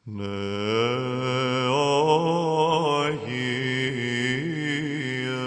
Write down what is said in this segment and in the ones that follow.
Ναι, Άγιε,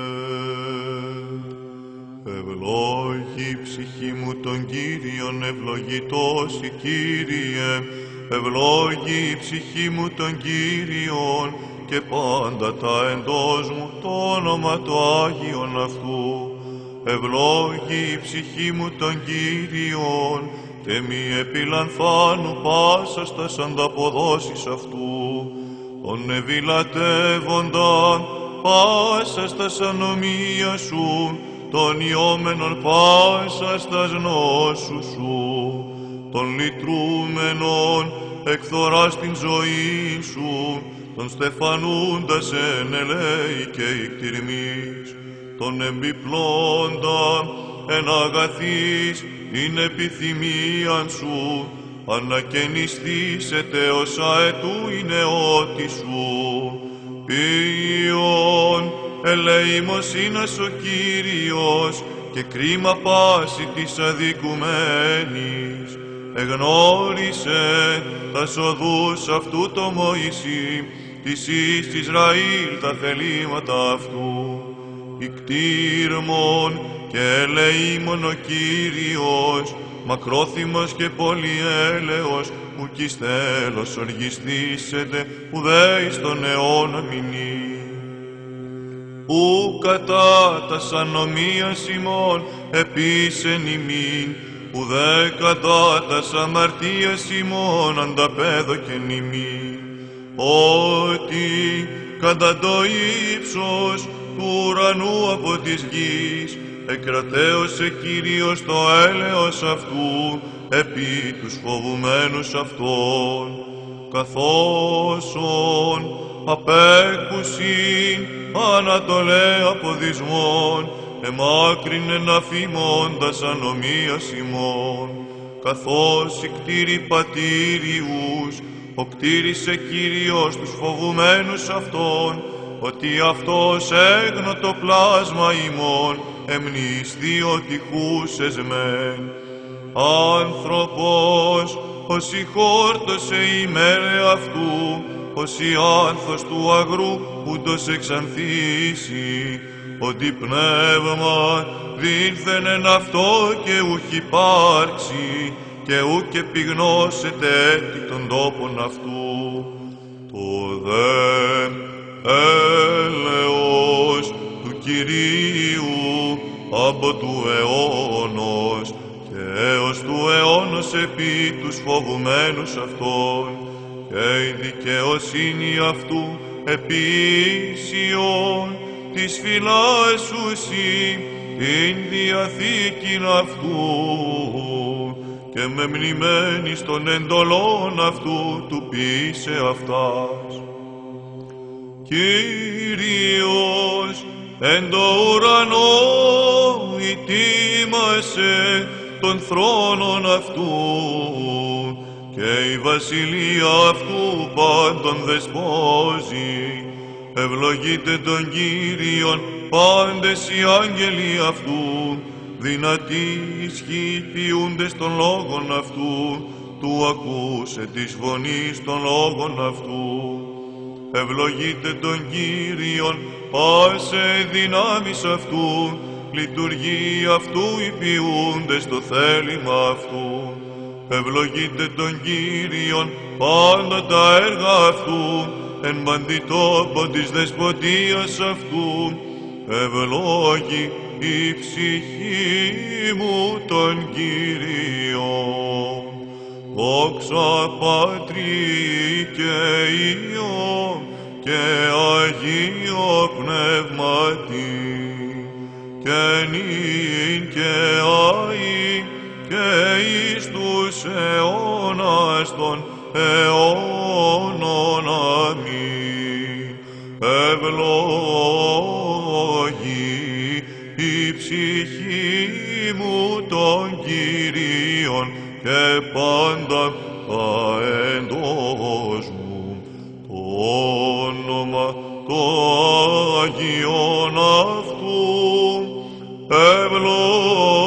ευλόγη η ψυχή μου τον Κύριον, ευλογητός η Κύριε, ευλόγη η ψυχή μου τον Κύριον, και πάντα τα εντός μου το όνομα το Άγιον αυτού. Ευλόγη η ψυχή μου τον Κύριον, και μη επιλανθάνου πάσας τας ανταποδόσεις αυτού. Τον ευηλατεύονταν πάσας τας ανομίας σου, τον ιόμενον πάσας τας νόσους σου, τον λυτρούμενον εκθοράς την ζωή σου, τον στεφανούντας εν ελέη και ικτηρμής, τον εμπιπλώντα εν αγαθής την επιθυμίαν σου, ανακαινιστήσετε ως αετού η νεότη σου. Ποιον ελεημοσύνας ο Κύριος, και κρίμα πάση της αδικουμένης. Εγνώρισε τας οδούς αυτού το Μωυσή, της εις Ισραήλ τα θελήματα αυτού. Ικτήρμον και ελεήμον ο Κύριος, μακρόθυμος και πολυέλεος, ουκ εις τέλος οργιστήσετε, ουδέ εις τον αιώνα μηνύ. Ου κατά τας ανομίας ημών επίσεν ημίν, ουδέ κατά τας αμαρτίας ημών ανταπέδοκεν ημίν. Ότι κατά το ύψος του ουρανού από της γης, εκρατέωσε Κύριος το έλεος αυτού επί τους φοβουμένους αυτών, καθώσον απέχουσιν ανατολέ αποδυσμών, εμάκρυνεν αφήμοντας ανομίας ημών, καθώς οι κτήροι πατήριους, ο κτήρισε Κύριος τους φοβουμένους αυτών, ότι αυτός έγνω το πλάσμα ημών, εμνηστιωτικούσες μεν. Άνθρωπος, ως η χόρτωσε ημέρε αυτού, ως η άνθος του αγρού, ούτως εξανθήσει, ότι πνεύμα δήλθεν εν αυτό και ούχ υπάρξει, και ούκ επιγνώσετε έτη των τόπων αυτού. Το δε έλεος του Κυρίου από του αιώνος και έως του αιώνος επί τους φοβουμένους αυτών, και η δικαιοσύνη αυτού επί Σιών της φυλάσσουσι την διαθήκην αυτού, και μεμνημένης των εντολών αυτού του ποιήσε αυτάς. Κύριος εν το ουρανό ητήμασε των θρόνων αυτού, και η βασιλεία αυτού πάντων δεσπόζει. Ευλογείτε τον Κύριον πάντες οι άγγελοι αυτού, δυνατοί ισχύοι ποιούντες των λόγων αυτού, του ακούσε της φωνής των λόγων αυτού. Ευλογείτε τον Κύριον πάσε δυνάμεις αυτού, λειτουργεί αυτού οι ποιούντες το θέλημα αυτού. Ευλογείτε τον Κύριον πάντα τα έργα αυτού, εν παντιτόπων της δεσποτείας αυτού. Ευλόγη η ψυχή μου τον Κύριον. Δόξα Πατρί και Υιό και Αγίο Πνεύματι, και νυν και αεί και εις τους αιώνας των αιώνων. Αμήν. Ευλόγη η ψυχή μου τον Κύριον, και πάντα τα εντός μου το όνομα το Άγιον αυτού. Ευλόγη